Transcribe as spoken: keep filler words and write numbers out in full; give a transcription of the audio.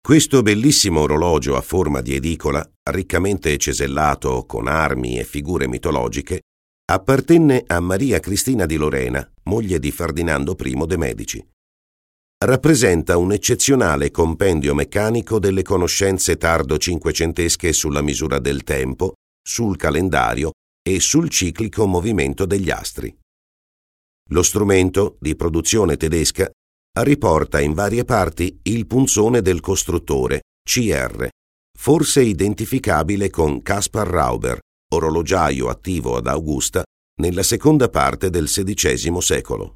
Questo bellissimo orologio a forma di edicola, riccamente cesellato con armi e figure mitologiche, appartenne a Maria Cristina di Lorena, moglie di Ferdinando I de' Medici. Rappresenta un eccezionale compendio meccanico delle conoscenze tardo-cinquecentesche sulla misura del tempo, sul calendario e sul ciclico movimento degli astri. Lo strumento, di produzione tedesca, riporta in varie parti il punzone del costruttore, C R, forse identificabile con Caspar Rauber, orologiaio attivo ad Augusta nella seconda parte del sedicesimo secolo.